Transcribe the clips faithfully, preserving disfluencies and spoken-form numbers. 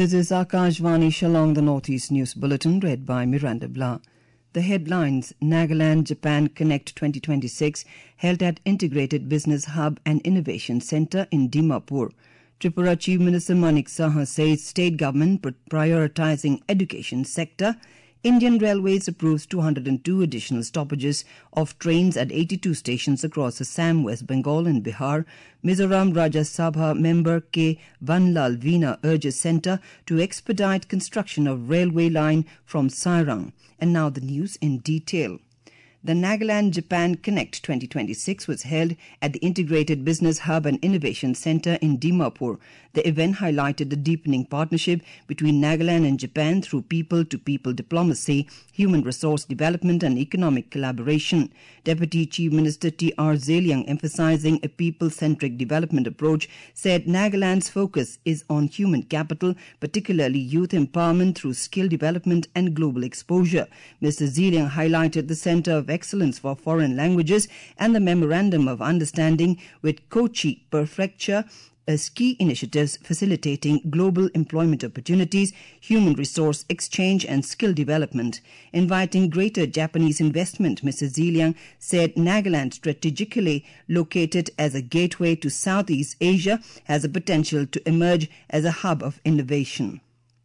This is Akashvani Shillong, the Northeast News Bulletin, read by Miranda Blah. The headlines: Nagaland Japan Connect twenty twenty-six held at Integrated Business Hub and Innovation Centre in Dimapur. Tripura Chief Minister Manik Saha says state government prioritising education sector. Indian Railways approves two hundred two additional stoppages of trains at eighty-two stations across Assam, West Bengal and Bihar. Mizoram Rajya Sabha member K. Vanlal Veena urges centre to expedite construction of railway line from Sairang. And now the news in detail. The Nagaland Japan Connect twenty twenty-six was held at the Integrated Business Hub and Innovation Centre in Dimapur. The event highlighted the deepening partnership between Nagaland and Japan through people-to-people diplomacy, human resource development and economic collaboration. Deputy Chief Minister T R Zeliang, emphasizing a people-centric development approach, said Nagaland's focus is on human capital, particularly youth empowerment through skill development and global exposure. Mister Zeliang highlighted the Centre of Excellence for Foreign Languages and the Memorandum of Understanding with Kochi Prefecture as key initiatives facilitating global employment opportunities, human resource exchange and skill development. Inviting greater Japanese investment, Mister Zeliang said Nagaland, strategically located as a gateway to Southeast Asia, has the potential to emerge as a hub of innovation.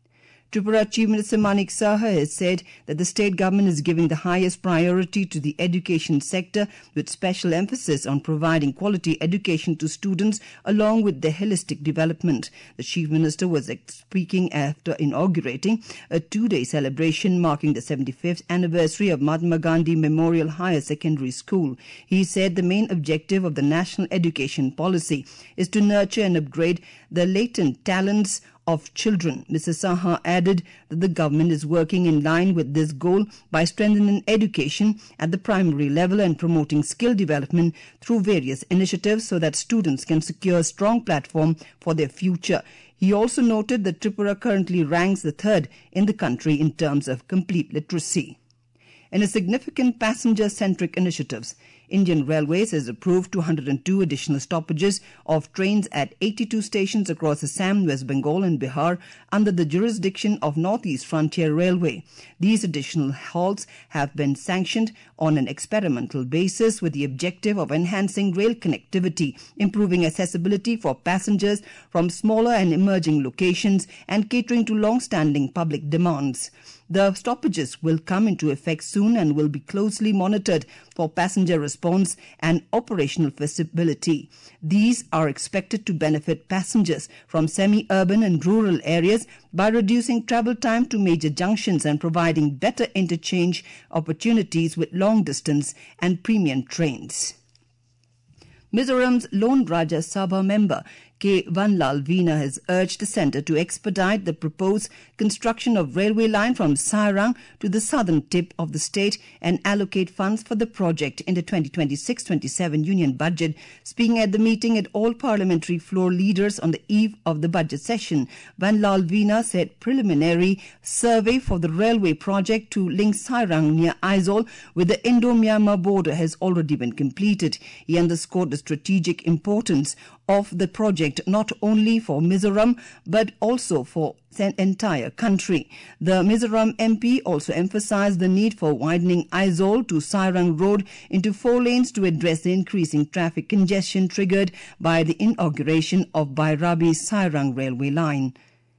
Tripura Chief Minister Manik Saha has said that the state government is giving the highest priority to the education sector, with special emphasis on providing quality education to students along with their holistic development. The Chief Minister was speaking after inaugurating a two-day celebration marking the seventy-fifth anniversary of Mahatma Gandhi Memorial Higher Secondary School. He said the main objective of the national education policy is to nurture and upgrade the latent talents of children. Mister Saha added that the government is working in line with this goal by strengthening education at the primary level and promoting skill development through various initiatives so that students can secure a strong platform for their future. He also noted that Tripura currently ranks the third in the country in terms of complete literacy. In a significant passenger-centric initiatives, Indian Railways has approved two hundred two additional stoppages of trains at eighty-two stations across Assam, West Bengal and Bihar under the jurisdiction of Northeast Frontier Railway. These additional halts have been sanctioned on an experimental basis with the objective of enhancing rail connectivity, improving accessibility for passengers from smaller and emerging locations and catering to long-standing public demands. The stoppages will come into effect soon and will be closely monitored for passenger response and operational feasibility. These are expected to benefit passengers from semi-urban and rural areas by reducing travel time to major junctions and providing better interchange opportunities with long-distance and premium trains. Mizoram's lone Rajya Sabha member K. Vanlal Veena has urged the centre to expedite the proposed construction of railway line from Sairang to the southern tip of the state and allocate funds for the project in the twenty twenty-six twenty-seven union budget. Speaking at the meeting at all parliamentary floor leaders on the eve of the budget session, Vanlal Veena said preliminary survey for the railway project to link Sairang near Aizawl with the Indo-Myanmar border has already been completed. He underscored the strategic importance of the project not only for Mizoram but also for the entire country. The Mizoram M P also emphasized the need for widening Aizawl to Sairang Road into four lanes to address the increasing traffic congestion triggered by the inauguration of Bairabi Sairang railway line.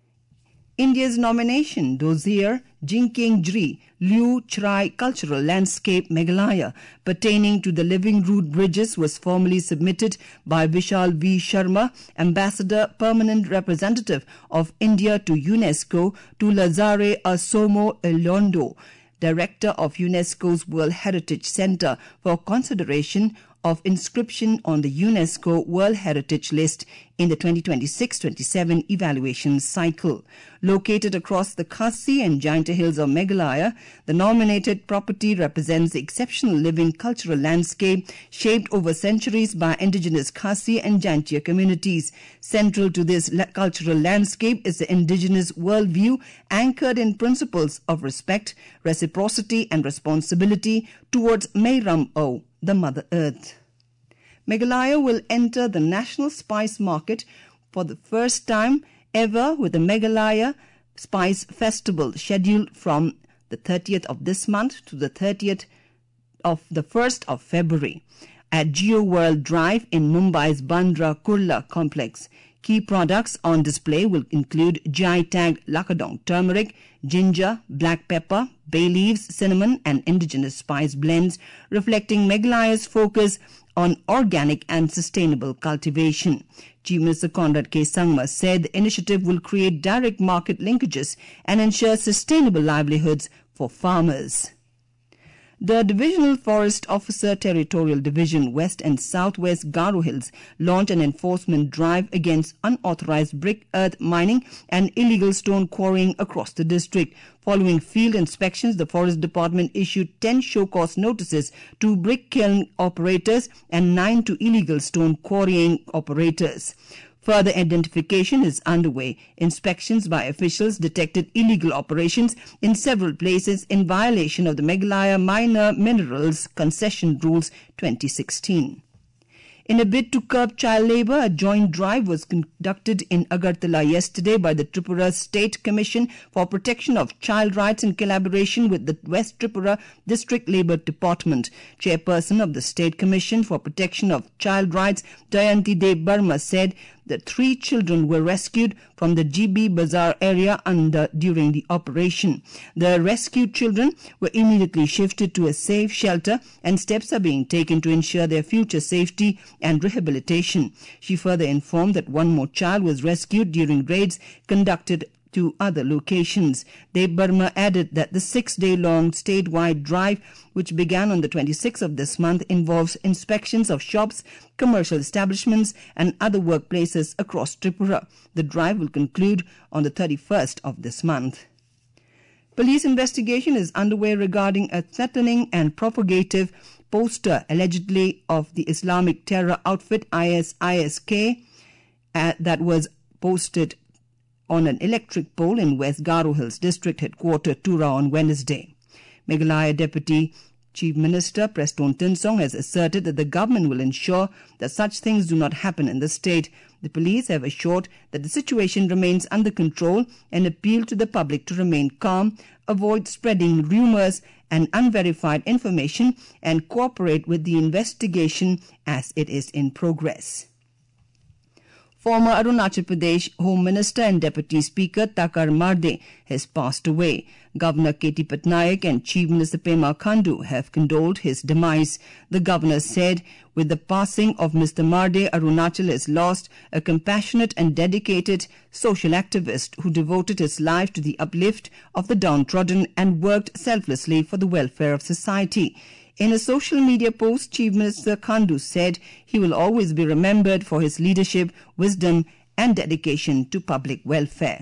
India's nomination dossier Jinkeng-Jri Liu Chrai Cultural Landscape Meghalaya pertaining to the Living Root Bridges was formally submitted by Vishal V. Sharma, Ambassador Permanent Representative of India to UNESCO, to Lazare Asomo Elondo, Director of UNESCO's World Heritage Centre, for consideration of inscription on the UNESCO World Heritage List in the twenty twenty-six twenty-seven evaluation cycle. Located across the Khasi and Jaintia Hills of Meghalaya, the nominated property represents the exceptional living cultural landscape shaped over centuries by indigenous Khasi and Jaintia communities. Central to this la- cultural landscape is the indigenous worldview anchored in principles of respect, reciprocity and responsibility towards Meiram O, the Mother Earth. Meghalaya will enter the national spice market for the first time ever with the Meghalaya Spice Festival, scheduled from the thirtieth of this month to the thirtieth of the first of February at Geo World Drive in Mumbai's Bandra Kurla complex. Key products on display will include G I-tagged Lakadong turmeric, ginger, black pepper, bay leaves, cinnamon and indigenous spice blends, reflecting Meghalaya's focus on organic and sustainable cultivation. Chief Minister Conrad K. Sangma said the initiative will create direct market linkages and ensure sustainable livelihoods for farmers. The Divisional Forest Officer Territorial Division West and Southwest Garo Hills launched an enforcement drive against unauthorized brick earth mining and illegal stone quarrying across the district. Following field inspections, the Forest Department issued ten show-cause notices to brick kiln operators and nine to illegal stone quarrying operators. Further identification is underway. Inspections by officials detected illegal operations in several places in violation of the Meghalaya Minor Minerals Concession Rules twenty sixteen. In a bid to curb child labour, a joint drive was conducted in Agartala yesterday by the Tripura State Commission for Protection of Child Rights in collaboration with the West Tripura District Labour Department. Chairperson of the State Commission for Protection of Child Rights, Dayanti Dev Burma, said that three children were rescued from the G B Bazaar area under during the operation. The rescued children were immediately shifted to a safe shelter and steps are being taken to ensure their future safety and rehabilitation. She further informed that one more child was rescued during raids conducted to other locations. Dev Burma added that the six-day-long statewide drive, which began on the twenty-sixth of this month, involves inspections of shops, commercial establishments and other workplaces across Tripura. The drive will conclude on the thirty-first of this month. Police investigation is underway regarding a threatening and propagative poster allegedly of the Islamic terror outfit I S I S K uh, that was posted on an electric pole in West Garo Hills District Headquarters, Tura, on Wednesday. Meghalaya Deputy Chief Minister Preston Tinsong has asserted that the government will ensure that such things do not happen in the state. The police have assured that the situation remains under control and appealed to the public to remain calm, avoid spreading rumours and unverified information and cooperate with the investigation as it is in progress. Former Arunachal Pradesh Home Minister and Deputy Speaker Takar Marde has passed away. Governor K T Patnaik and Chief Minister Pema Khandu have condoled his demise. The governor said, with the passing of Mister Marde, Arunachal has lost a compassionate and dedicated social activist who devoted his life to the uplift of the downtrodden and worked selflessly for the welfare of society. In a social media post, Chief Minister Khandu said he will always be remembered for his leadership, wisdom and dedication to public welfare.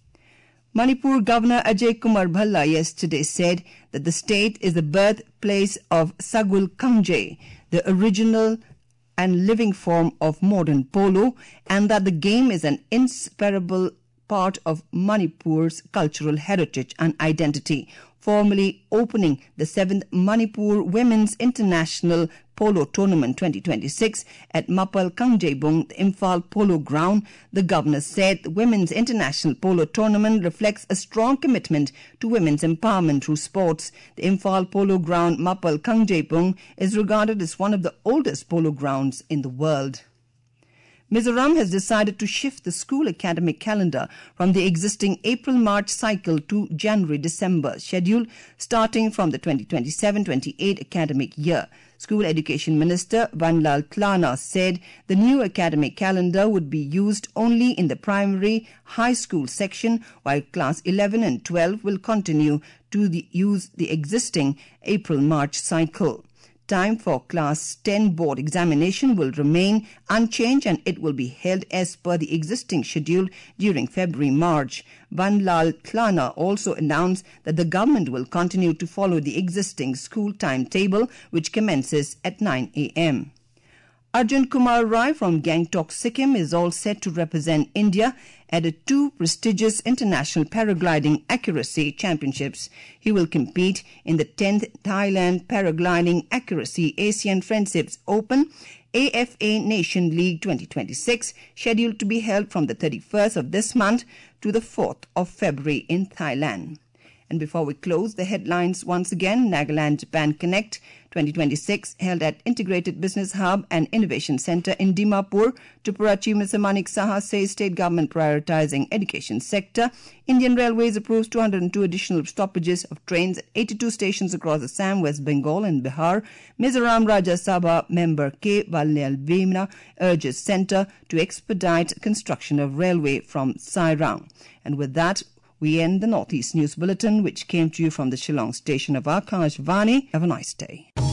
Manipur Governor Ajay Kumar Bhalla yesterday said that the state is the birthplace of Sagul Kangje, the original and living form of modern polo, and that the game is an inseparable part of Manipur's cultural heritage and identity. Formally opening the seventh Manipur Women's International Polo Tournament twenty twenty-six at Mapal Kangjebung, the Imphal Polo Ground, the governor said the Women's International Polo Tournament reflects a strong commitment to women's empowerment through sports. The Imphal Polo Ground, Mapal Kangjebung, is regarded as one of the oldest polo grounds in the world. Mizoram has decided to shift the school academic calendar from the existing April-March cycle to January-December schedule starting from the twenty twenty-seven twenty-eight academic year. School Education Minister Vanlal Tlana said the new academic calendar would be used only in the primary high school section, while class eleven and twelve will continue to the, use the existing April-March cycle. Time for Class ten board examination will remain unchanged and it will be held as per the existing schedule during February-March. Vanlal Tlana also announced that the government will continue to follow the existing school timetable, which commences at nine a m Arjun Kumar Rai from Gangtok, Sikkim is all set to represent India at the two prestigious International Paragliding Accuracy Championships. He will compete in the tenth Thailand Paragliding Accuracy Asian Friendships Open, A F A Nation League twenty twenty-six, scheduled to be held from the thirty-first of this month to the fourth of February in Thailand. And before we close, the headlines once again. Nagaland Japan Connect twenty twenty-six held at Integrated Business Hub and Innovation Center in Dimapur. Tripura Chief Minister Manik Saha says state government prioritizing education sector. Indian Railways approves two hundred two additional stoppages of trains at eighty-two stations across Assam, West Bengal and Bihar. Mizoram Rajya Sabha member K. Valyalvena urges centre to expedite construction of railway from Sairang. And with that, we end the Northeast News Bulletin, which came to you from the Shillong station of Akashvani. Have a nice day.